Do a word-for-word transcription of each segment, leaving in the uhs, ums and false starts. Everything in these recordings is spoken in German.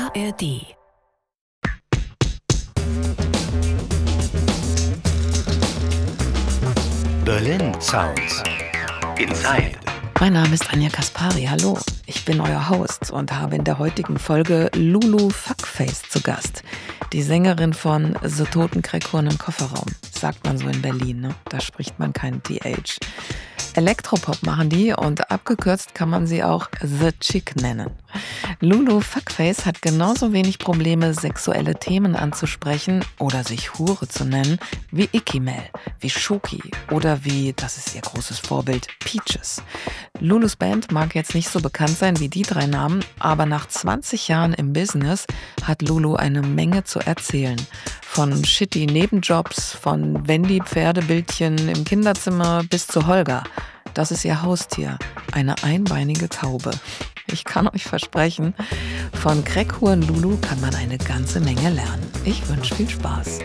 A R D. Berlin Sounds. Inside. Mein Name ist Anja Kaspari, hallo. Ich bin euer Host und habe in der heutigen Folge Lulu Fuckface zu Gast. Die Sängerin von The Toten Crackhorn im Kofferraum. Sagt man so in Berlin, ne? Da spricht man kein T H. Elektropop machen die und abgekürzt kann man sie auch The Chick nennen. Lulu Fuckface hat genauso wenig Probleme, sexuelle Themen anzusprechen oder sich Hure zu nennen, wie Icky Mel, wie Shoki oder wie, das ist ihr großes Vorbild, Peaches. Lulus Band mag jetzt nicht so bekannt sein wie die drei Namen, aber nach zwanzig Jahren im Business hat Lulu eine Menge zu erzählen. Von shitty Nebenjobs, von Wendy-Pferdebildchen im Kinderzimmer bis zu Holger. Das ist ihr Haustier, eine einbeinige Taube. Ich kann euch versprechen, von Crackhorn Lulu kann man eine ganze Menge lernen. Ich wünsche viel Spaß.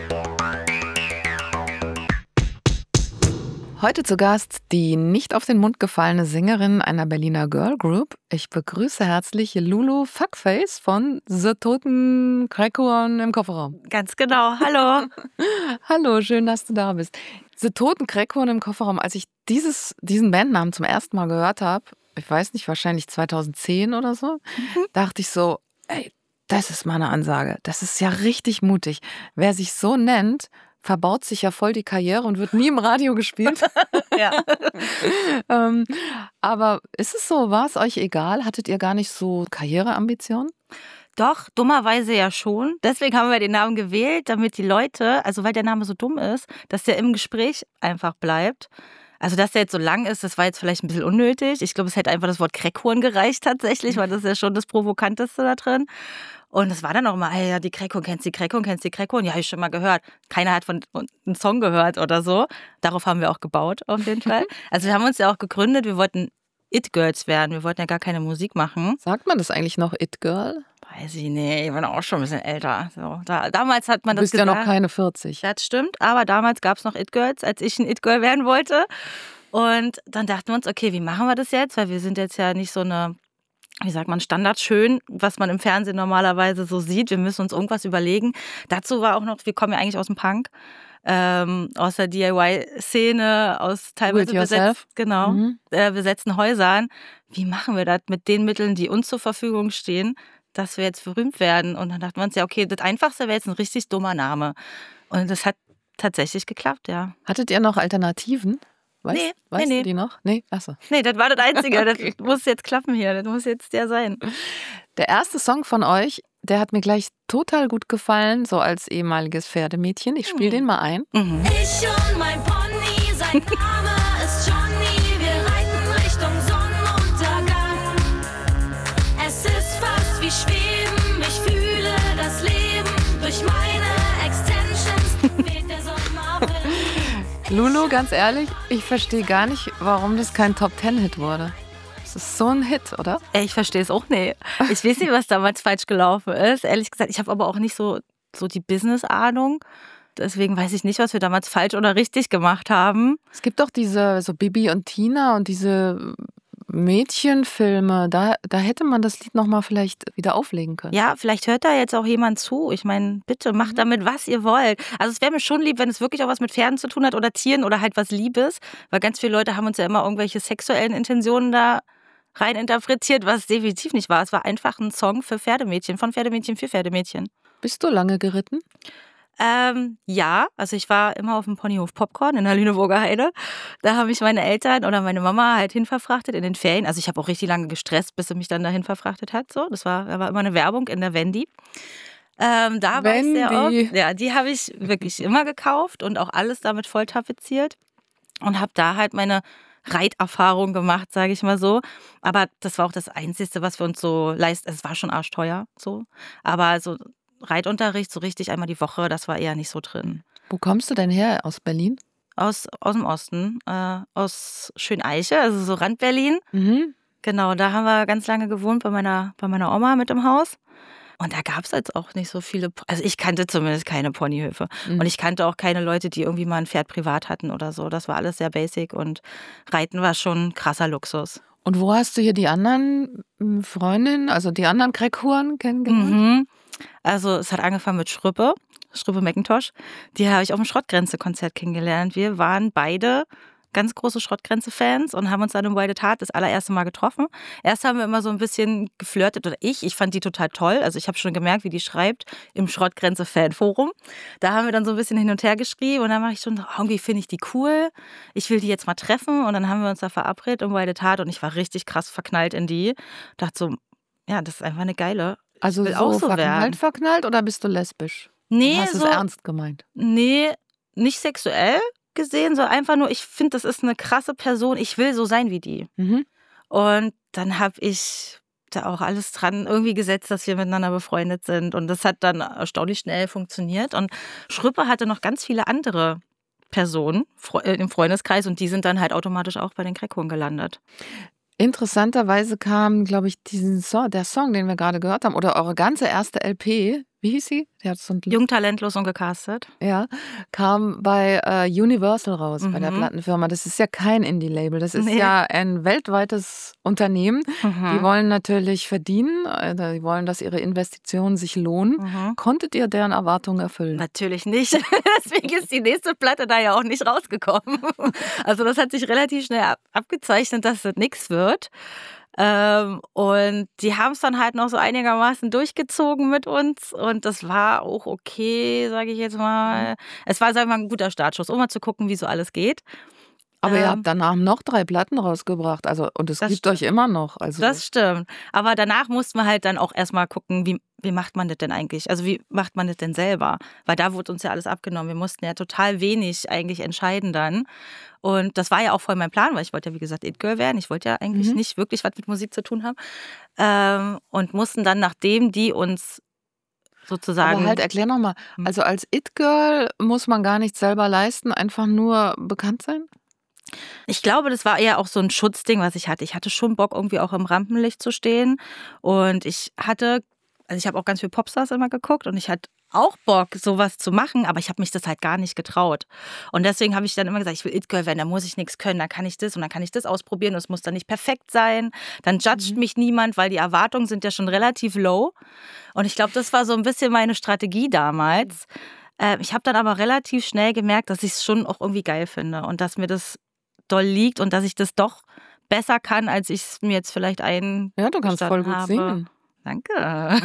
Heute zu Gast die nicht auf den Mund gefallene Sängerin einer Berliner Girl Group. Ich begrüße herzlich Lulu Fuckface von The Toten Crackhorn im Kofferraum. Ganz genau, hallo. Hallo, schön, dass du da bist. The Toten Crackhorn im Kofferraum. Als ich dieses, diesen Bandnamen zum ersten Mal gehört habe, ich weiß nicht, wahrscheinlich zweitausendzehn oder so, mhm. dachte ich so, ey, das ist mal eine Ansage. Das ist ja richtig mutig. Wer sich so nennt, verbaut sich ja voll die Karriere und wird nie im Radio gespielt. Ja. ähm, aber ist es so, war es euch egal? Hattet ihr gar nicht so Karriereambitionen? Doch, dummerweise ja schon. Deswegen haben wir den Namen gewählt, damit die Leute, also weil der Name so dumm ist, dass der im Gespräch einfach bleibt. Also, dass der jetzt so lang ist, das war jetzt vielleicht ein bisschen unnötig. Ich glaube, es hätte einfach das Wort Crackhorn gereicht tatsächlich, weil das ist ja schon das Provokanteste da drin. Und es war dann auch mal, hey, ja, die Crackhorn, kennst du die Crackhorn, kennst du die Crackhorn? Ja, habe ich schon mal gehört. Keiner hat von einen Song gehört oder so. Darauf haben wir auch gebaut, auf jeden Fall. Also wir haben uns ja auch gegründet, wir wollten It-Girls werden. Wir wollten ja gar keine Musik machen. Sagt man das eigentlich noch It-Girl? Weiß ich nicht, ich bin auch schon ein bisschen älter. So, da, damals hat man das gesagt. Du bist ja noch keine vierzig. Das stimmt, aber damals gab es noch It-Girls, als ich ein It-Girl werden wollte. Und dann dachten wir uns, okay, wie machen wir das jetzt? Weil wir sind jetzt ja nicht so eine, wie sagt man, standardschön, was man im Fernsehen normalerweise so sieht. Wir müssen uns irgendwas überlegen. Dazu war auch noch, wir kommen ja eigentlich aus dem Punk, ähm, aus der D I Y-Szene, aus teilweise besetzt, genau, mhm. äh, besetzten Häusern. Wie machen wir das mit den Mitteln, die uns zur Verfügung stehen, dass wir jetzt berühmt werden? Und dann dachten wir uns, ja, okay, das Einfachste wäre jetzt ein richtig dummer Name. Und das hat tatsächlich geklappt, ja. Hattet ihr noch Alternativen? Weißt, nee, weißt nee, du die noch? Nee, achso. Nee, das war das Einzige. Okay. Das muss jetzt klappen hier. Das muss jetzt der sein. Der erste Song von euch, der hat mir gleich total gut gefallen, so als ehemaliges Pferdemädchen. Ich spiele mhm. den mal ein. Mhm. Ich und mein Pony, sein Name ist Johnny. Wir reiten Richtung Sonnenuntergang. Es ist fast wie Schweben. Ich fühle das Leben durch meine Extensions. Weht der Sommerwind. Lulu, ganz ehrlich, ich verstehe gar nicht, warum das kein Top-Ten-Hit wurde. Das ist so ein Hit, oder? Ich verstehe es auch nicht. Ich weiß nicht, was damals falsch gelaufen ist. Ehrlich gesagt, ich habe aber auch nicht so, so die Business-Ahnung. Deswegen weiß ich nicht, was wir damals falsch oder richtig gemacht haben. Es gibt doch diese so Bibi und Tina und diese Mädchenfilme. Da, da hätte man das Lied nochmal vielleicht wieder auflegen können. Ja, vielleicht hört da jetzt auch jemand zu. Ich meine, bitte macht damit, was ihr wollt. Also es wäre mir schon lieb, wenn es wirklich auch was mit Pferden zu tun hat oder Tieren oder halt was Liebes. Weil ganz viele Leute haben uns ja immer irgendwelche sexuellen Intentionen da rein interpretiert, was definitiv nicht war. Es war einfach ein Song für Pferdemädchen, von Pferdemädchen für Pferdemädchen. Bist du lange geritten? Ähm, ja, also ich war immer auf dem Ponyhof Popcorn in der Lüneburger Heide. Da haben mich meine Eltern oder meine Mama halt hinverfrachtet in den Ferien. Also ich habe auch richtig lange gestresst, bis sie mich dann dahin verfrachtet hat. So, das war, da war immer eine Werbung in der Wendy. Ähm, da war ich sehr oft. Ja, die habe ich wirklich immer gekauft und auch alles damit voll tapeziert und habe da halt meine Reiterfahrung gemacht, sage ich mal so. Aber das war auch das Einzige, was wir uns so leisten. Es war schon arschteuer, so. Aber so Reitunterricht, so richtig einmal die Woche, das war eher nicht so drin. Wo kommst du denn her? Aus Berlin? Aus, aus dem Osten, äh, aus Schöneiche, also so Rand Berlin. Mhm. Genau, da haben wir ganz lange gewohnt bei meiner, bei meiner Oma mit im Haus. Und da gab es jetzt auch nicht so viele, also ich kannte zumindest keine Ponyhöfe. Mhm. Und ich kannte auch keine Leute, die irgendwie mal ein Pferd privat hatten oder so. Das war alles sehr basic und Reiten war schon krasser Luxus. Und wo hast du hier die anderen m, Freundinnen, also die anderen Crackhuren kennengelernt? Mhm. Also es hat angefangen mit Schrüppe, Schrüppe McIntosh. Die habe ich auf dem Schrottgrenze-Konzert kennengelernt. Wir waren beide ganz große Schrottgrenze-Fans und haben uns dann im Wild at Heart das allererste Mal getroffen. Erst haben wir immer so ein bisschen geflirtet, oder ich, ich fand die total toll. Also ich habe schon gemerkt, wie die schreibt im Schrottgrenze-Fanforum. Da haben wir dann so ein bisschen hin und her geschrieben und dann mache ich schon, oh, irgendwie finde ich die cool. Ich will die jetzt mal treffen und dann haben wir uns da verabredet im Wild at Heart und ich war richtig krass verknallt in die. Dachte so, ja, das ist einfach eine geile. Also will so auch so verknallt, werden. verknallt oder bist du lesbisch? Nee, Hast du so, es ernst gemeint? nee, nicht sexuell gesehen, sondern einfach nur, ich finde, das ist eine krasse Person. Ich will so sein wie die. Mhm. Und dann habe ich da auch alles dran irgendwie gesetzt, dass wir miteinander befreundet sind. Und das hat dann erstaunlich schnell funktioniert. Und Schrüppe hatte noch ganz viele andere Personen Fre- äh, im Freundeskreis und die sind dann halt automatisch auch bei den Crackhuren gelandet. Interessanterweise kam, glaube ich, diesen Song, der Song, den wir gerade gehört haben, oder eure ganze erste L P, wie hieß sie? Die hat so ein Jung, talentlos und gecastet. Ja, kam bei äh, Universal raus, bei der Mhm. Plattenfirma. Das ist ja kein Indie-Label, das ist Nee. ja ein weltweites Unternehmen. Die Mhm. wollen natürlich verdienen, äh, die wollen, dass ihre Investitionen sich lohnen. Mhm. Konntet ihr deren Erwartungen erfüllen? Natürlich nicht. Deswegen ist die nächste Platte da ja auch nicht rausgekommen. Also das hat sich relativ schnell ab abgezeichnet, dass das nichts wird. Ähm, und die haben es dann halt noch so einigermaßen durchgezogen mit uns. Und das war auch okay, sage ich jetzt mal. Es war, sagen wir mal, ein guter Startschuss, um mal zu gucken, wie so alles geht. Aber ihr Ähm, habt danach noch drei Platten rausgebracht, also und es Das gibt euch immer noch. Also Das stimmt. Aber danach mussten wir halt dann auch erstmal gucken, wie, wie macht man das denn eigentlich? Also wie macht man das denn selber? Weil da wurde uns ja alles abgenommen. Wir mussten ja total wenig eigentlich entscheiden dann. Und das war ja auch voll mein Plan, weil ich wollte ja, wie gesagt, It-Girl werden. Ich wollte ja eigentlich Mhm. nicht wirklich was mit Musik zu tun haben. Ähm, und mussten dann, nachdem die uns sozusagen... aber halt, erklär nochmal. Hm. Also als It-Girl muss man gar nichts selber leisten, einfach nur bekannt sein? Ich glaube, das war eher auch so ein Schutzding, was ich hatte. Ich hatte schon Bock, irgendwie auch im Rampenlicht zu stehen. Und ich hatte, also ich habe auch ganz viel Popstars immer geguckt und ich hatte auch Bock, sowas zu machen, aber ich habe mich das halt gar nicht getraut. Und deswegen habe ich dann immer gesagt, ich will It-Girl werden, da muss ich nichts können, dann kann ich das und dann kann ich das ausprobieren und es muss dann nicht perfekt sein. Dann judgt mich niemand, weil die Erwartungen sind ja schon relativ low. Und ich glaube, das war so ein bisschen meine Strategie damals. Äh, ich habe dann aber relativ schnell gemerkt, dass ich es schon auch irgendwie geil finde und dass mir das doll liegt und dass ich das doch besser kann, als ich es mir jetzt vielleicht ein. Ja, du kannst voll gut habe. singen. Danke. Ah.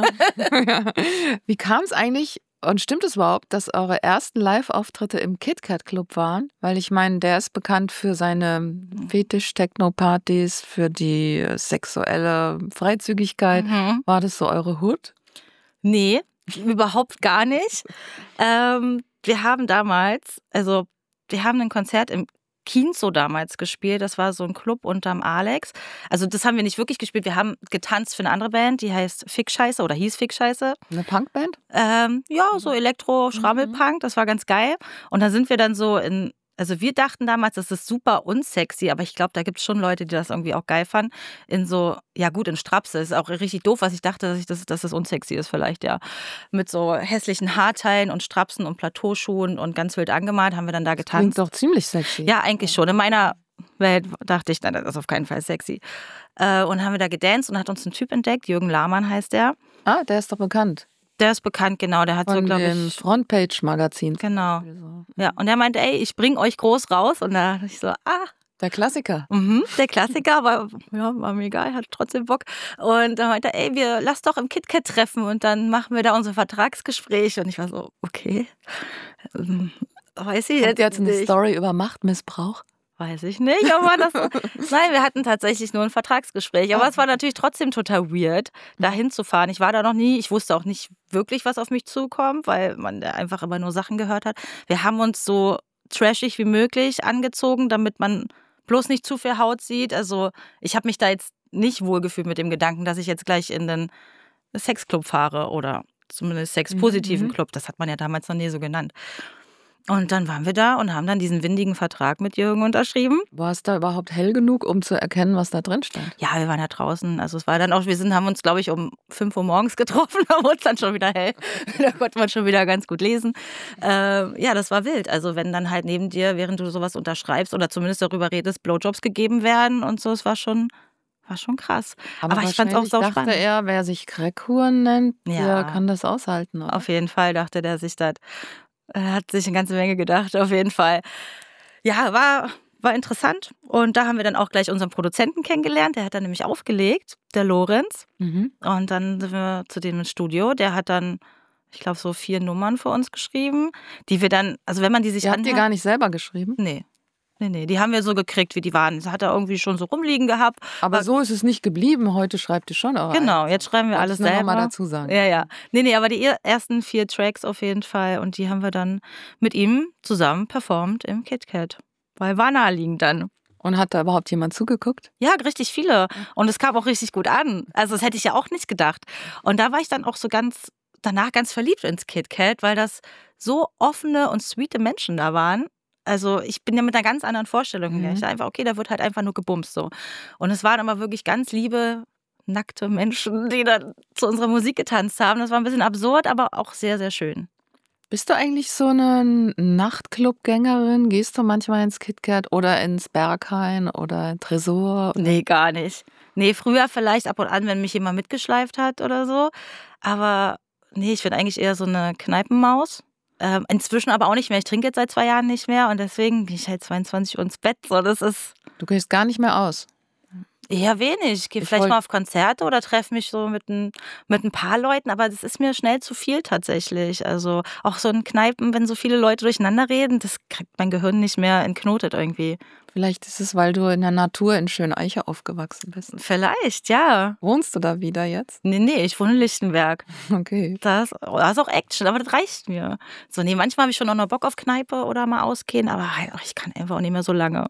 Ja. Wie kam es eigentlich und stimmt es überhaupt, dass eure ersten Live-Auftritte im KitKat Club waren? Weil ich meine, der ist bekannt für seine Fetisch-Techno-Partys, für die äh, sexuelle Freizügigkeit. Mhm. War das so eure Hood? Nee, überhaupt gar nicht. Ähm, wir haben damals, also wir haben ein Konzert im Kinzo damals gespielt. Das war so ein Club unterm Alex. Also das haben wir nicht wirklich gespielt. Wir haben getanzt für eine andere Band, die heißt Fick-Scheiße oder hieß Fick-Scheiße. Eine Punkband? Ähm, ja, so Elektro-Schrammelpunk, das war ganz geil. Und da sind wir dann so in, also wir dachten damals, das ist super unsexy, aber ich glaube, da gibt es schon Leute, die das irgendwie auch geil fanden. In so, ja gut, in Strapse. Das ist auch richtig doof, was ich dachte, dass, ich das, dass das unsexy ist vielleicht, ja. Mit so hässlichen Haarteilen und Strapsen und Plateauschuhen und ganz wild angemalt haben wir dann da Klingt getanzt. doch ziemlich sexy. Ja, eigentlich schon. In meiner Welt dachte ich, nein, das ist auf keinen Fall sexy. Äh, und haben wir da gedanced und hat uns ein Typ entdeckt, Jürgen Lahmann heißt der. Ah, der ist doch bekannt. Der ist bekannt, genau. Der hat so, Von glaube dem ich... Frontpage-Magazin. Genau. So. Ja, und er meinte, ey, ich bring euch groß raus. Und da dachte ich so, ah, Der Klassiker. mhm, der Klassiker, aber ja, war mir egal, hatte trotzdem Bock. Und da meinte er, ey, wir lass doch im KitKat treffen und dann machen wir da unser Vertragsgespräch. Und ich war so, okay, ähm, weiß ich Habt jetzt ihr jetzt eine nicht. Story über Machtmissbrauch? Weiß ich nicht, aber das. Nein, wir hatten tatsächlich nur ein Vertragsgespräch. Aber es war natürlich trotzdem total weird, da hinzufahren. Ich war da noch nie, ich wusste auch nicht wirklich, was auf mich zukommt, weil man da einfach immer nur Sachen gehört hat. Wir haben uns so trashig wie möglich angezogen, damit man bloß nicht zu viel Haut sieht. Also ich habe mich da jetzt nicht wohlgefühlt mit dem Gedanken, dass ich jetzt gleich in den Sexclub fahre oder zumindest sexpositiven Mhm. Club. Das hat man ja damals noch nie so genannt. Und dann waren wir da und haben dann diesen windigen Vertrag mit Jürgen unterschrieben. War es da überhaupt hell genug, um zu erkennen, was da drin stand? Ja, wir waren ja draußen. Also es war dann auch, wir sind, haben uns, glaube ich, um fünf Uhr morgens getroffen, da wurde es dann schon wieder hell. Da konnte man schon wieder ganz gut lesen. Äh, ja, das war wild. Also wenn dann halt neben dir, während du sowas unterschreibst oder zumindest darüber redest, Blowjobs gegeben werden und so, es war schon, war schon krass. Aber, Aber ich fand es auch wahrscheinlich sau dachte spannend. er, wer sich Crackhuren nennt, Ja. der kann das aushalten. Oder? Auf jeden Fall dachte der sich das. Er hat sich eine ganze Menge gedacht, auf jeden Fall. Ja, war, war interessant. Und da haben wir dann auch gleich unseren Produzenten kennengelernt. Der hat dann nämlich aufgelegt, der Lorenz. Mhm. Und dann sind wir zu dem ins Studio. Der hat dann, ich glaube, so vier Nummern für uns geschrieben, die wir dann, also wenn man die sich Die habt ihr anhört. gar nicht selber geschrieben? Nee. Nee, nee, die haben wir so gekriegt, wie die waren. Das hat er irgendwie schon so rumliegen gehabt. Aber so ist es nicht geblieben. Heute schreibt ihr schon eure Genau, eigenen. jetzt schreiben wir Wollte alles ich nur noch selber. mal dazu sagen. Ja, ja. Nee, nee, aber die er- ersten vier Tracks auf jeden Fall. Und die haben wir dann mit ihm zusammen performt im KitKat. Weil war naheliegend dann. Und hat da überhaupt jemand zugeguckt? Ja, richtig viele. Und es kam auch richtig gut an. Also das hätte ich ja auch nicht gedacht. Und da war ich dann auch so ganz, danach ganz verliebt ins KitKat, weil das so offene und sweete Menschen da waren. Also ich bin ja mit einer ganz anderen Vorstellung Mhm. hingegangen. Ich dachte einfach, okay, da wird halt einfach nur gebumst so. Und es waren aber wirklich ganz liebe, nackte Menschen, die dann zu unserer Musik getanzt haben. Das war ein bisschen absurd, aber auch sehr, sehr schön. Bist du eigentlich so eine Nachtclub-Gängerin? Gehst du manchmal ins KitKat oder ins Berghain oder Tresor? Nee, gar nicht. Nee, früher vielleicht ab und an, wenn mich jemand mitgeschleift hat oder so. Aber nee, ich bin eigentlich eher so eine Kneipenmaus. Ähm, inzwischen aber auch nicht mehr. Ich trinke jetzt seit zwei Jahren nicht mehr und deswegen gehe ich halt zweiundzwanzig Uhr ins Bett. So, das ist Du gehst gar nicht mehr aus. eher wenig. Ich gehe Ich vielleicht wollt- mal auf Konzerte oder treffe mich so mit ein, mit ein paar Leuten, aber das ist mir schnell zu viel tatsächlich. Also auch so in Kneipen, wenn so viele Leute durcheinander reden, das kriegt mein Gehirn nicht mehr entknotet irgendwie. Vielleicht ist es, weil du in der Natur in Schöneiche aufgewachsen bist. Vielleicht, ja. Wohnst du da wieder jetzt? Nee, nee, ich wohne in Lichtenberg. Okay. Das, das ist auch Action, aber das reicht mir. So, nee, manchmal habe ich schon auch noch Bock auf Kneipe oder mal ausgehen, aber halt, ich kann einfach auch nicht mehr so lange.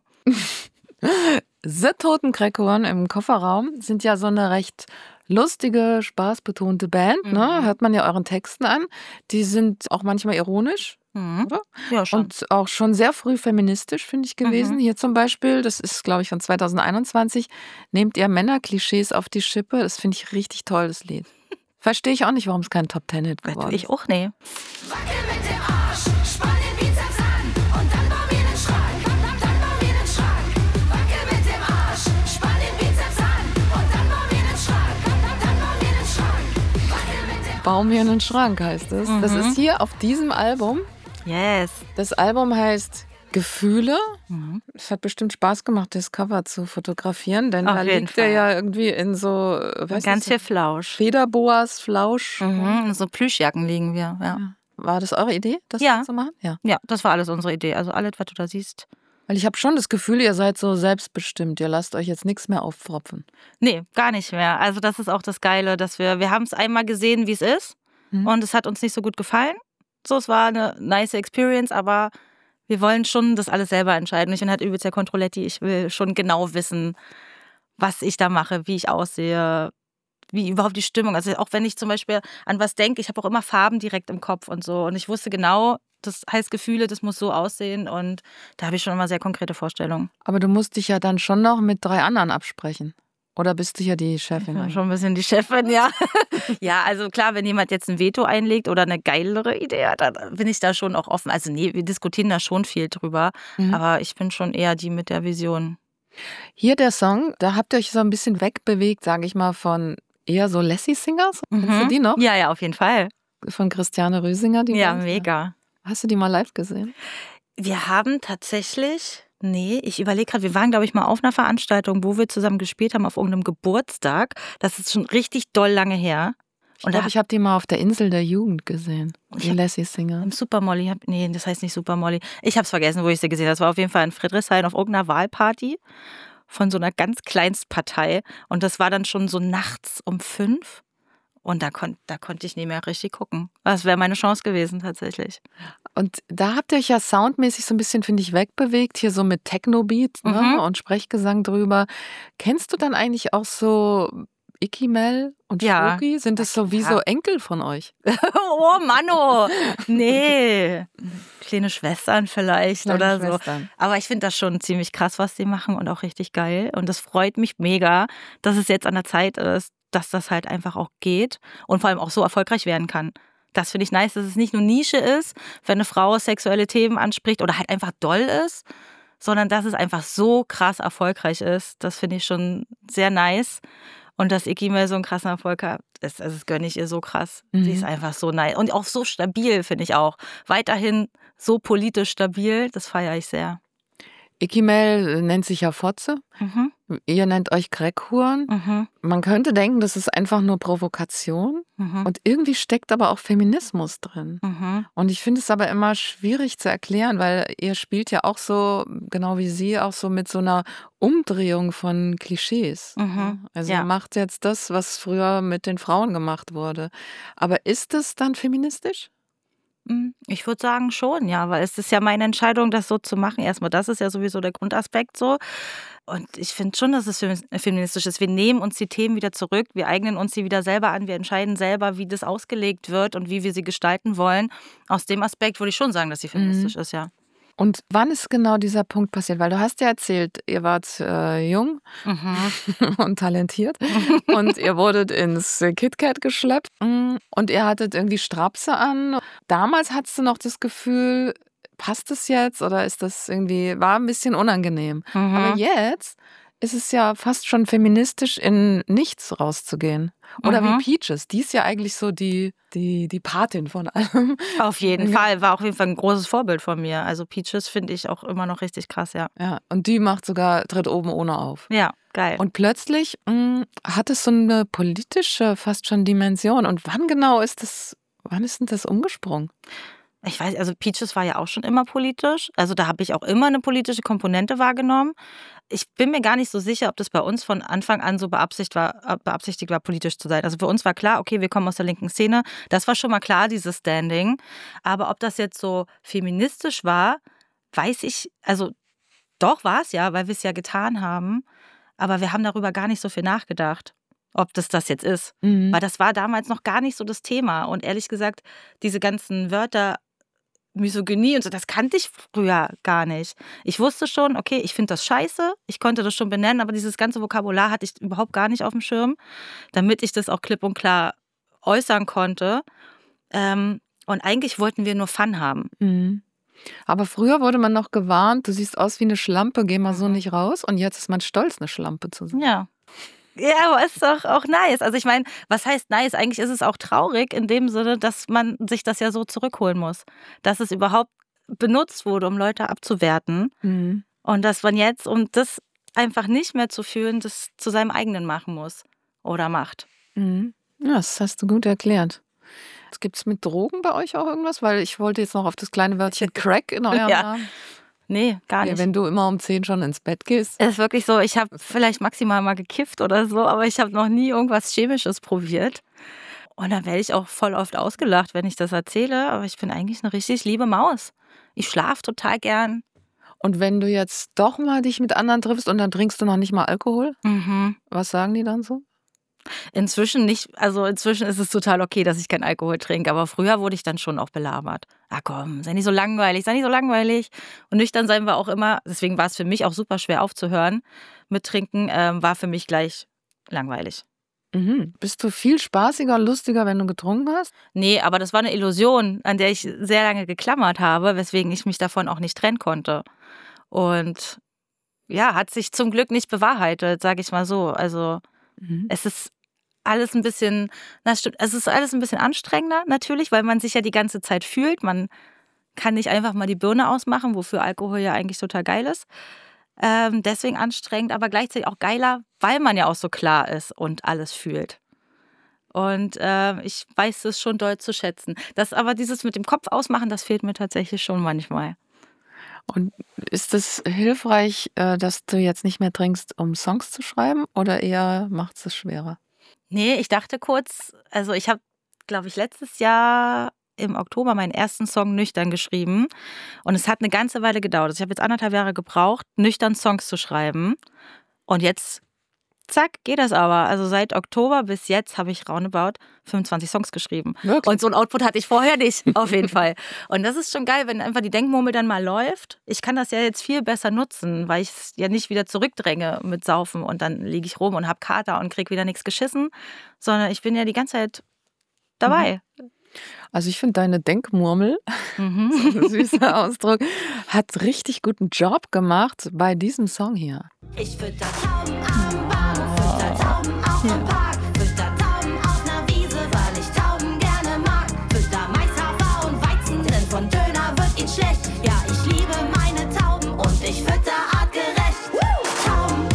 The Toten Crackhuren im Kofferraum sind ja so eine recht lustige, spaßbetonte Band. Ne? Mhm. Hört man ja euren Texten an. Die sind auch manchmal ironisch. Mhm. Oder? Ja, schon. Und auch schon sehr früh feministisch, finde ich, gewesen. Mhm. Hier zum Beispiel, das ist, glaube ich, von zweitausendeinundzwanzig, nehmt ihr Männerklischees auf die Schippe. Das finde ich richtig toll, das Lied. Verstehe ich auch nicht, warum es kein Top-Ten-Hit geworden ist. Ich auch, nee. Wackel mit dem Arsch, spann den Bizeps an und dann bau mir den Schrank, dann, dann bau mir den Schrank. Wackel mit dem Arsch, spann den Bizeps an und dann bau mir den Schrank, dann, dann bau mir den Schrank. Wackel mit dem Bau mir einen Schrank heißt es. Das Mhm. ist hier auf diesem Album. Yes. Das Album heißt Gefühle. Mhm. Es hat bestimmt Spaß gemacht, das Cover zu fotografieren, denn Auf da jeden liegt er Fall. ja irgendwie in so, äh, weiß Ganz nicht, viel Flausch. Federboas, Flausch. Mhm. So Plüschjacken liegen wir, ja. War das eure Idee, das Ja. zu machen? Ja. Ja, das war alles unsere Idee. Also alles, was du da siehst. Weil ich habe schon das Gefühl, ihr seid so selbstbestimmt. Ihr lasst euch jetzt nichts mehr auffropfen. Nee, gar nicht mehr. Also das ist auch das Geile, dass wir, wir haben es einmal gesehen, wie es ist Mhm. und es hat uns nicht so gut gefallen. So, es war eine nice Experience, aber wir wollen schon das alles selber entscheiden. Ich bin halt übelst der Controletti. Ich will schon genau wissen, was ich da mache, wie ich aussehe, wie überhaupt die Stimmung. Also auch wenn ich zum Beispiel an was denke, ich habe auch immer Farben direkt im Kopf und so. Und ich wusste genau, das heißt Gefühle, das muss so aussehen. Und da habe ich schon immer sehr konkrete Vorstellungen. Aber du musst dich ja dann schon noch mit drei anderen absprechen. Oder bist du ja die Ich Chefin? bin eigentlich? schon ein bisschen die Chefin, ja. Ja, also klar, wenn jemand jetzt ein Veto einlegt oder eine geilere Idee hat, dann bin ich da schon auch offen. Also nee, wir diskutieren da schon viel drüber. Mhm. Aber ich bin schon eher die mit der Vision. Hier der Song, da habt ihr euch so ein bisschen wegbewegt, sage ich mal, von eher so Lassie-Singers. Kennst du die noch? Ja, ja, auf jeden Fall. Von Christiane Rösinger, die Ja, Band? mega. Hast du die mal live gesehen? Wir haben tatsächlich, nee, ich überlege gerade, wir waren, glaube ich, mal auf einer Veranstaltung, wo wir zusammen gespielt haben auf irgendeinem Geburtstag. Das ist schon richtig doll lange her. Ich Und glaube, da ich habe die mal auf der Insel der Jugend gesehen. Die hab- Lassie-Singer. im Super Molly, hab, nee, das heißt nicht Super Molly. Ich habe es vergessen, wo ich sie gesehen habe. Das war auf jeden Fall in Friedrichshain auf irgendeiner Wahlparty von so einer ganz Kleinstpartei. Und das war dann schon so nachts um fünf. Und da, kon, da konnte ich nicht mehr richtig gucken. Das wäre meine Chance gewesen, tatsächlich. Und da habt ihr euch ja soundmäßig so ein bisschen, finde ich, wegbewegt, hier so mit Techno-Beat, ne? Mhm. Und Sprechgesang drüber. Kennst du dann eigentlich auch so Icky Mel und Ja. Schwoki, sind das so wie Ja. so Enkel von euch? Oh, Manno. Nee. Kleine Schwestern vielleicht Kleine oder so. Schwestern. Aber ich finde das schon ziemlich krass, was die machen und auch richtig geil. Und das freut mich mega, dass es jetzt an der Zeit ist, dass das halt einfach auch geht und vor allem auch so erfolgreich werden kann. Das finde ich nice, dass es nicht nur Nische ist, wenn eine Frau sexuelle Themen anspricht oder halt einfach doll ist, sondern dass es einfach so krass erfolgreich ist. Das finde ich schon sehr nice. Und dass Icky Mel so einen krassen Erfolg hat, das, also das gönne ich ihr so krass. Mhm. Die ist einfach so nice. Und auch so stabil, finde ich auch. Weiterhin so politisch stabil, das feiere ich sehr. Icky Mel nennt sich ja Fotze. Mhm. Ihr nennt euch Crackhuren. Mhm. Man könnte denken, das ist einfach nur Provokation. Mhm. Und irgendwie steckt aber auch Feminismus drin. Mhm. Und ich finde es aber immer schwierig zu erklären, weil ihr spielt ja auch so, genau wie sie, auch so mit so einer Umdrehung von Klischees. Mhm. Also Ja. ihr macht jetzt das, was früher mit den Frauen gemacht wurde. Aber ist das dann feministisch? Mm, Ich würde sagen schon, ja, weil es ist ja meine Entscheidung, das so zu machen. Erstmal, das ist ja sowieso der Grundaspekt so. Und ich finde schon, dass es femi- feministisch ist. Wir nehmen uns die Themen wieder zurück, wir eignen uns sie wieder selber an, wir entscheiden selber, wie das ausgelegt wird und wie wir sie gestalten wollen. Aus dem Aspekt würde ich schon sagen, dass sie feministisch ist, ja. Und wann ist genau dieser Punkt passiert? Weil du hast ja erzählt, ihr wart äh, jung Mhm. und talentiert und ihr wurdet ins KitKat geschleppt mm, und ihr hattet irgendwie Strapse an. Damals hattest du noch das Gefühl, passt es jetzt oder ist das irgendwie, war ein bisschen unangenehm. Mhm. Aber jetzt ist es ja fast schon feministisch, in nichts rauszugehen. Oder Mhm. wie Peaches, die ist ja eigentlich so die, die, die Patin von allem. Auf jeden Ja. Fall, war auf jeden Fall ein großes Vorbild von mir. Also Peaches finde ich auch immer noch richtig krass, ja. Ja, und die macht sogar, tritt oben ohne auf. Ja, geil. Und plötzlich mh, hat es so eine politische fast schon Dimension. Und wann genau ist das, wann ist denn das umgesprungen? Ich weiß, also Peaches war ja auch schon immer politisch. Also da habe ich auch immer eine politische Komponente wahrgenommen. Ich bin mir gar nicht so sicher, ob das bei uns von Anfang an so beabsichtigt war, äh, beabsichtigt war, politisch zu sein. Also für uns war klar, okay, wir kommen aus der linken Szene. Das war schon mal klar, dieses Standing. Aber ob das jetzt so feministisch war, weiß ich, also doch war es ja, weil wir es ja getan haben. Aber wir haben darüber gar nicht so viel nachgedacht, ob das das jetzt ist. Mhm. Weil das war damals noch gar nicht so das Thema. Und ehrlich gesagt, diese ganzen Wörter, Misogynie und so, das kannte ich früher gar nicht. Ich wusste schon, okay, ich finde das scheiße, ich konnte das schon benennen, aber dieses ganze Vokabular hatte ich überhaupt gar nicht auf dem Schirm, damit ich das auch klipp und klar äußern konnte. Ähm, und eigentlich wollten wir nur Fun haben. Mhm. Aber früher wurde man noch gewarnt, du siehst aus wie eine Schlampe, geh mal so nicht raus. Und jetzt ist man stolz, eine Schlampe zu sein. Ja. Ja, aber ist doch auch nice. Also ich meine, was heißt nice? Eigentlich ist es auch traurig in dem Sinne, dass man sich das ja so zurückholen muss. Dass es überhaupt benutzt wurde, um Leute abzuwerten. Mhm. Und dass man jetzt, um das einfach nicht mehr zu fühlen, das zu seinem eigenen machen muss oder macht. Mhm. Ja, das hast du gut erklärt. Gibt es mit Drogen bei euch auch irgendwas? Weil ich wollte jetzt noch auf das kleine Wörtchen Crack in eurem Ja. Namen. Nee, gar Ja, nicht. wenn du immer um zehn schon ins Bett gehst. Es ist wirklich so, ich habe vielleicht maximal mal gekifft oder so, aber ich habe noch nie irgendwas Chemisches probiert. Und dann werde ich auch voll oft ausgelacht, wenn ich das erzähle. Aber ich bin eigentlich eine richtig liebe Maus. Ich schlafe total gern. Und wenn du jetzt doch mal dich mit anderen triffst und dann trinkst du noch nicht mal Alkohol, Mhm. was sagen die dann so? Inzwischen nicht, also inzwischen ist es total okay, dass ich keinen Alkohol trinke, aber früher wurde ich dann schon auch belabert. Ah komm, sei nicht so langweilig, sei nicht so langweilig. Und nüchtern sein war auch immer, deswegen war es für mich auch super schwer aufzuhören mit Trinken, ähm, war für mich gleich langweilig. Mhm. Bist du viel spaßiger und lustiger, wenn du getrunken hast? Nee, aber das war eine Illusion, an der ich sehr lange geklammert habe, weswegen ich mich davon auch nicht trennen konnte. Und ja, hat sich zum Glück nicht bewahrheitet, sage ich mal so. Also Mhm. es ist alles ein bisschen, na stimmt, es ist alles ein bisschen anstrengender natürlich, weil man sich ja die ganze Zeit fühlt. Man kann nicht einfach mal die Birne ausmachen, wofür Alkohol ja eigentlich total geil ist. Ähm, deswegen anstrengend, aber gleichzeitig auch geiler, weil man ja auch so klar ist und alles fühlt. Und äh, ich weiß es schon doll zu schätzen. Das aber dieses mit dem Kopf ausmachen, das fehlt mir tatsächlich schon manchmal. Und ist es hilfreich, äh, dass du jetzt nicht mehr trinkst, um Songs zu schreiben, oder eher macht es es schwerer? Nee, ich dachte kurz, also ich habe, glaube ich, letztes Jahr im Oktober meinen ersten Song nüchtern geschrieben. Und es hat eine ganze Weile gedauert. Also ich habe jetzt anderthalb Jahre gebraucht, nüchtern Songs zu schreiben. Und jetzt zack, geht das aber. Also seit Oktober bis jetzt habe ich roundabout fünfundzwanzig Songs geschrieben. Wirklich? Und so ein Output hatte ich vorher nicht, auf jeden Fall. Und das ist schon geil, wenn einfach die Denkmurmel dann mal läuft. Ich kann das ja jetzt viel besser nutzen, weil ich es ja nicht wieder zurückdränge mit Saufen und dann liege ich rum und hab Kater und krieg wieder nichts geschissen, sondern ich bin ja die ganze Zeit dabei. Also ich finde deine Denkmurmel, Mhm. so ein süßer Ausdruck, hat richtig guten Job gemacht bei diesem Song hier. Ich fütter Tauben am Bahnhof, fütter Tauben auch im Park, fütter Tauben auf ner Wiese, weil ich Tauben gerne mag. Fütter Mais, Hafer und Weizen, denn von Döner wird ihnen schlecht. Ja, ich liebe meine Tauben und ich fütter artgerecht. Tauben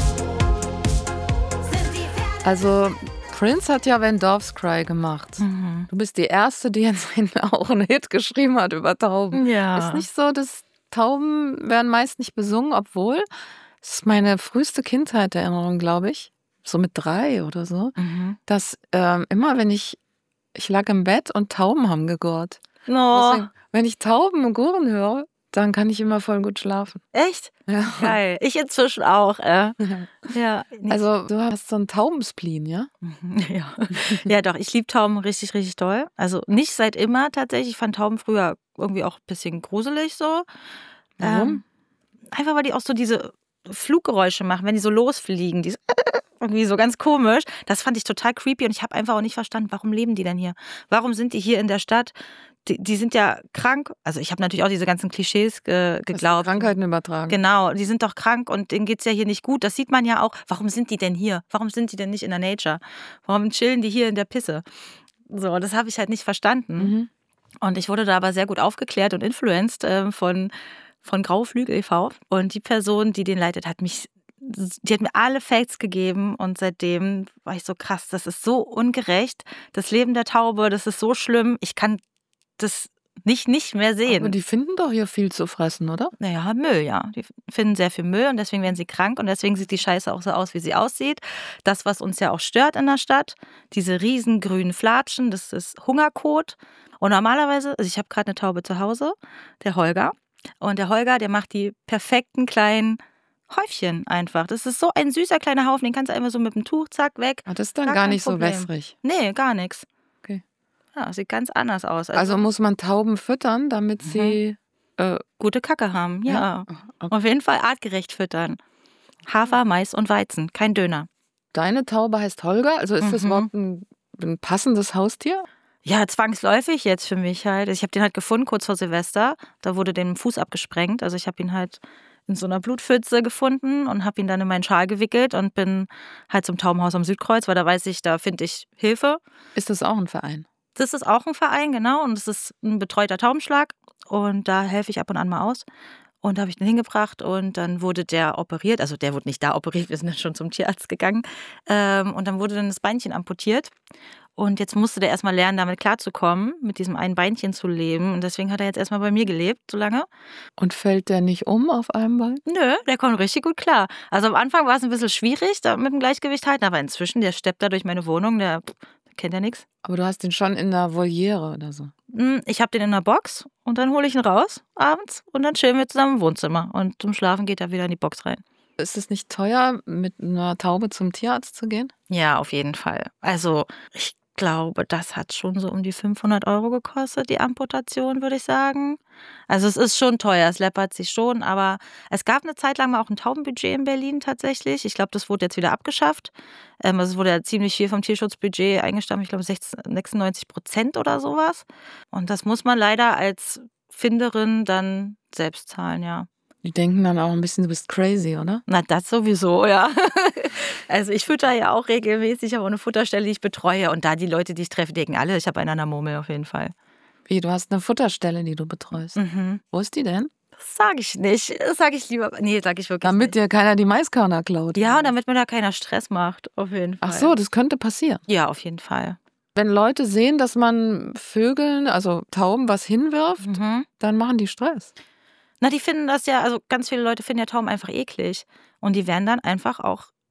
sind die Pferde. Also Prince hat ja When Doves Cry gemacht. Mhm. Du bist die Erste, die jetzt auch einen Hit geschrieben hat über Tauben. Ja. Ist nicht so, dass Tauben werden meist nicht besungen, obwohl es ist meine früheste Kindheitserinnerung, glaube ich, so mit drei oder so, Mhm. dass ähm, immer, wenn ich, ich lag im Bett und Tauben haben gegurrt. Oh, Deswegen, wenn ich Tauben gurren höre, dann kann ich immer voll gut schlafen. echt? Ja. Geil. Ich inzwischen auch. Äh. Ja, nee. Also du hast so einen Taubenspleen, ja? Mhm, ja. Ja, doch, ich liebe Tauben richtig, richtig doll. Also nicht seit immer tatsächlich. Ich fand Tauben früher irgendwie auch ein bisschen gruselig so. Warum? Ähm, einfach weil die auch so diese Fluggeräusche machen, wenn die so losfliegen. Die so irgendwie so ganz komisch. Das fand ich total creepy und ich habe einfach auch nicht verstanden, warum leben die denn hier? Warum sind die hier in der Stadt? Die, die sind ja krank. Also ich habe natürlich auch diese ganzen Klischees ge Dass die geglaubt. Krankheiten übertragen. Genau, die sind doch krank und denen geht's ja hier nicht gut. Das sieht man ja auch. Warum sind die denn hier? Warum sind die denn nicht in der Nature? Warum chillen die hier in der Pisse? So, das habe ich halt nicht verstanden. Mhm. Und ich wurde da aber sehr gut aufgeklärt und influenced äh, von, von Graue Flügel e V. Und die Person, die den leitet, hat mich, die hat mir alle Facts gegeben. Und seitdem war ich so krass, das ist so ungerecht. Das Leben der Taube, das ist so schlimm. Ich kann das nicht, nicht mehr sehen. Aber die finden doch hier viel zu fressen, oder? Naja, Müll, ja. Die finden sehr viel Müll und deswegen werden sie krank und deswegen sieht die Scheiße auch so aus, wie sie aussieht. Das, was uns ja auch stört in der Stadt, diese riesen grünen Flatschen, das ist Hungerkot. Und normalerweise, also ich habe gerade eine Taube zu Hause, der Holger. Und der Holger, der macht die perfekten kleinen Häufchen einfach. Das ist so ein süßer kleiner Haufen, den kannst du einfach so mit dem Tuch, zack, weg. Ah, das ist dann Gar gar kein nicht so Problem. wässrig. Nee, gar nichts. Okay. Ja, sieht ganz anders aus. Also muss man Tauben füttern, damit sie äh, gute Kacke haben, ja. Ja. Okay. Auf jeden Fall artgerecht füttern. Hafer, Mais und Weizen, kein Döner. Deine Taube heißt Holger, also ist das Mhm. überhaupt ein, ein passendes Haustier? Ja, zwangsläufig jetzt für mich halt. Ich habe den halt gefunden kurz vor Silvester. Da wurde dem Fuß abgesprengt. Also ich habe ihn halt in so einer Blutpfütze gefunden und habe ihn dann in meinen Schal gewickelt und bin halt zum Taubenhaus am Südkreuz, weil da weiß ich, da finde ich Hilfe. Ist das auch ein Verein? Das ist auch ein Verein, genau. Und es ist ein betreuter Taubenschlag. Und da helfe ich ab und an mal aus. Und da habe ich den hingebracht und dann wurde der operiert. Also der wurde nicht da operiert, wir sind dann schon zum Tierarzt gegangen. Ähm, und dann wurde dann das Beinchen amputiert. Und jetzt musste der erstmal lernen, damit klarzukommen, mit diesem einen Beinchen zu leben. Und deswegen hat er jetzt erstmal bei mir gelebt, so lange. Und fällt der nicht um auf einem Bein? Nö, der kommt richtig gut klar. Also am Anfang war es ein bisschen schwierig, da mit dem Gleichgewicht halten. Aber inzwischen, der steppt da durch meine Wohnung, der pff, kennt ja nichts. Aber du hast den schon in der Voliere oder so. Ich habe den in der Box und dann hole ich ihn raus abends und dann chillen wir zusammen im Wohnzimmer. Und zum Schlafen geht er wieder in die Box rein. Ist es nicht teuer, mit einer Taube zum Tierarzt zu gehen? Ja, auf jeden Fall. Also ich glaube, das hat schon so um die fünfhundert Euro gekostet, die Amputation, würde ich sagen. Also es ist schon teuer, es läppert sich schon, aber es gab eine Zeit lang mal auch ein Taubenbudget in Berlin tatsächlich. Ich glaube, das wurde jetzt wieder abgeschafft. Ähm, also es wurde ja ziemlich viel vom Tierschutzbudget eingestampft, ich glaube sechsundneunzig Prozent oder sowas. Und das muss man leider als Finderin dann selbst zahlen, ja. Die denken dann auch ein bisschen, du bist crazy, oder? Na, das sowieso, ja. Also ich fütter ja auch regelmäßig, ich habe auch eine Futterstelle, die ich betreue. Und da die Leute, die ich treffe, denken alle, ich habe einen an der Murmel auf jeden Fall. Wie, du hast eine Futterstelle, die du betreust. Mhm. Wo ist die denn? Das sage ich nicht. Das sage ich lieber. Nee, sage ich wirklich Damit nicht. dir keiner die Maiskörner klaut. Ja, und damit mir da keiner Stress macht, auf jeden Fall. Ach so, das könnte passieren. Ja, auf jeden Fall. Wenn Leute sehen, dass man Vögeln, also Tauben, was hinwirft, Mhm. dann machen die Stress. Na, die finden das ja, also ganz viele Leute finden ja Tauben einfach eklig. Und die werden dann einfach auch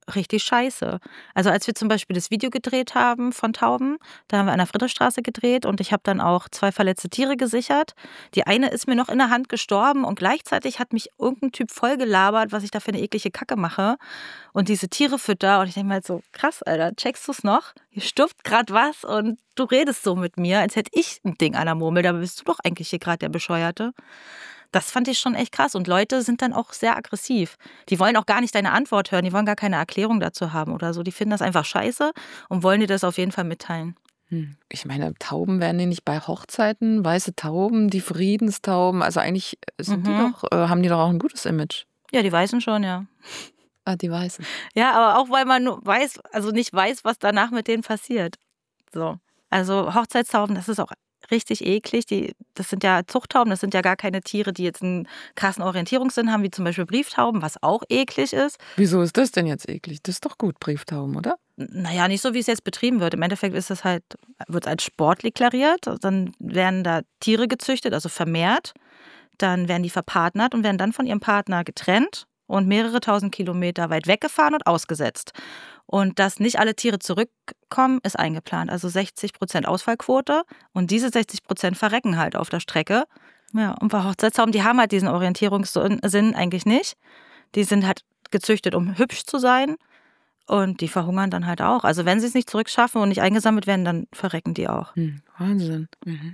richtig scheiße. Also als wir zum Beispiel das Video gedreht haben von Tauben, da haben wir an der Friedrichstraße gedreht und ich habe dann auch zwei verletzte Tiere gesichert. Die eine ist mir noch in der Hand gestorben und gleichzeitig hat mich irgendein Typ voll gelabert, was ich da für eine eklige Kacke mache und diese Tiere fütter. Und ich denke mir halt so, krass, Alter, checkst du es noch? Hier stirbt gerade was und du redest so mit mir, als hätte ich ein Ding an der Murmel. Dabei bist du doch eigentlich hier gerade der Bescheuerte. Das fand ich schon echt krass. Und Leute sind dann auch sehr aggressiv. Die wollen auch gar nicht deine Antwort hören. Die wollen gar keine Erklärung dazu haben oder so. Die finden das einfach scheiße und wollen dir das auf jeden Fall mitteilen. Hm. Ich meine, Tauben werden die nicht bei Hochzeiten, weiße Tauben, die Friedenstauben. Also eigentlich sind die Mhm. doch, äh, haben die doch auch ein gutes Image. Ja, die Weißen schon, ja. Ah, die Weißen. Ja, aber auch weil man nur weiß, also nicht weiß, was danach mit denen passiert. So. Also Hochzeitstauben, das ist auch richtig eklig. Die, das sind ja Zuchttauben, das sind ja gar keine Tiere, die jetzt einen krassen Orientierungssinn haben, wie zum Beispiel Brieftauben, was auch eklig ist. Wieso ist das denn jetzt eklig? Das ist doch gut, Brieftauben, oder? Naja, nicht so, wie es jetzt betrieben wird. Im Endeffekt ist es halt, wird es als Sport deklariert. Dann werden da Tiere gezüchtet, also vermehrt. Dann werden die verpartnert und werden dann von ihrem Partner getrennt und mehrere tausend Kilometer weit weggefahren und ausgesetzt. Und dass nicht alle Tiere zurückkommen, ist eingeplant. Also sechzig Prozent Ausfallquote. Und diese sechzig Prozent verrecken halt auf der Strecke. Ja, und bei Hochzeitstauben, die haben halt diesen Orientierungssinn eigentlich nicht. Die sind halt gezüchtet, um hübsch zu sein. Und die verhungern dann halt auch. Also wenn sie es nicht zurückschaffen und nicht eingesammelt werden, dann verrecken die auch. Hm, Wahnsinn. Mhm.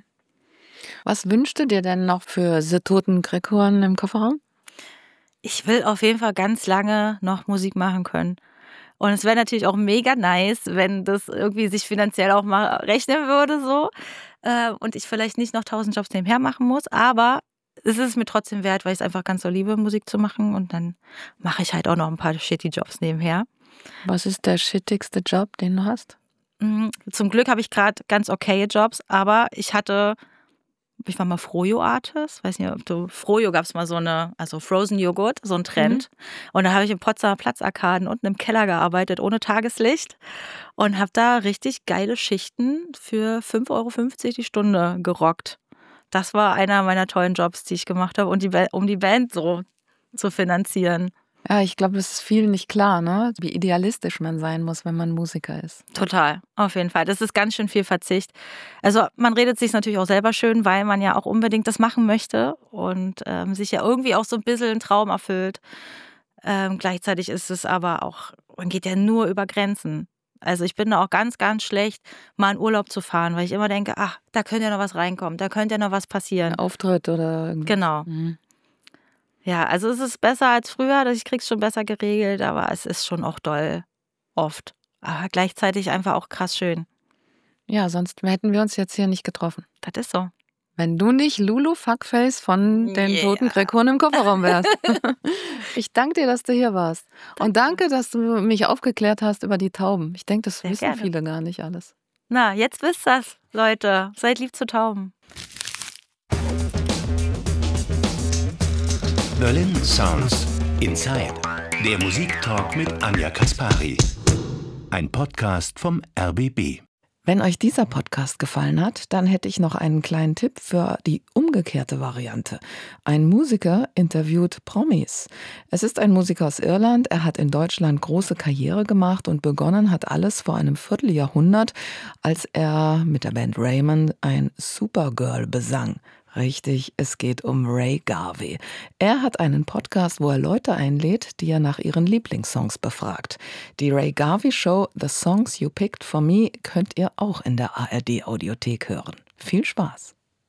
Was wünschst du dir denn noch für The Toten Kreaturen im Kofferraum? Ich will auf jeden Fall ganz lange noch Musik machen können. Und es wäre natürlich auch mega nice, wenn das irgendwie sich finanziell auch mal rechnen würde so. Äh, und ich vielleicht nicht noch tausend Jobs nebenher machen muss. Aber es ist mir trotzdem wert, weil ich es einfach ganz so liebe, Musik zu machen. Und dann mache ich halt auch noch ein paar shitty Jobs nebenher. Was ist der shittigste Job, den du hast? Mm, Zum Glück habe ich gerade ganz okaye Jobs, aber ich hatte, ich war mal Froyo-Artist, weiß nicht, ob du, Froyo gab es mal so eine, also Frozen Joghurt, so ein Trend. Und da habe ich im Potsdamer Platzarkaden unten im Keller gearbeitet, ohne Tageslicht und habe da richtig geile Schichten für fünf Euro fünfzig die Stunde gerockt. Das war einer meiner tollen Jobs, die ich gemacht habe, und die, Ba- um die Band so zu finanzieren. Ja, ich glaube, es ist vielen nicht klar, ne? Wie idealistisch man sein muss, wenn man Musiker ist. Total, auf jeden Fall. Das ist ganz schön viel Verzicht. Also man redet sich natürlich auch selber schön, weil man ja auch unbedingt das machen möchte und ähm, sich ja irgendwie auch so ein bisschen einen Traum erfüllt. Ähm, gleichzeitig ist es aber auch, man geht ja nur über Grenzen. Also ich bin da auch ganz, ganz schlecht, mal in Urlaub zu fahren, weil ich immer denke, ach, da könnte ja noch was reinkommen, da könnte ja noch was passieren. Ein Auftritt oder irgendwie. Genau. Mhm. Ja, also es ist besser als früher, ich krieg's schon besser geregelt, aber es ist schon auch doll, oft. Aber gleichzeitig einfach auch krass schön. Ja, sonst hätten wir uns jetzt hier nicht getroffen. Das ist so. Wenn du nicht Lulu Fuckface von den Yeah. Toten Kreaturen im Kofferraum wärst. Ich danke dir, dass du hier warst. Und danke, dass du mich aufgeklärt hast über die Tauben. Ich denke, das Sehr wissen gerne. viele gar nicht alles. Na, jetzt wisst das, Leute. Seid lieb zu Tauben. Berlin Sounds Inside. Der Musiktalk mit Anja Kaspari. Ein Podcast vom R B B. Wenn euch dieser Podcast gefallen hat, dann hätte ich noch einen kleinen Tipp für die umgekehrte Variante. Ein Musiker interviewt Promis. Es ist ein Musiker aus Irland, er hat in Deutschland große Karriere gemacht und begonnen hat alles vor einem Vierteljahrhundert, als er mit der Band Raymond ein Supergirl besang. Richtig, es geht um Ray Garvey. Er hat einen Podcast, wo er Leute einlädt, die er nach ihren Lieblingssongs befragt. Die Ray Garvey Show The Songs You Picked For Me könnt ihr auch in der A R D Audiothek hören. Viel Spaß!